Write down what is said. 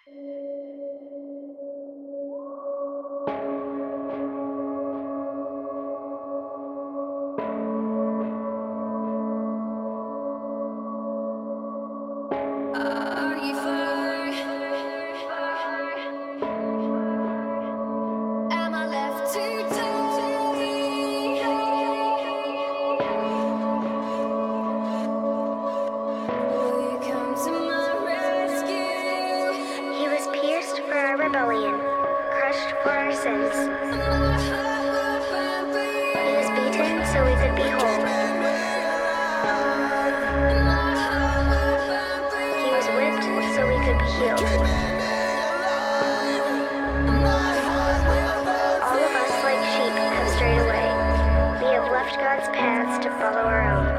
Are you far? Am I left to die? Will you come to my rescue? He was pierced for our rebellion, crushed for our sins. My heart will burn for you. He was beaten so we could be whole. My heart will burn for you. He was whipped so we could be healed. All of us like sheep have strayed away. We have left God's paths to follow our own.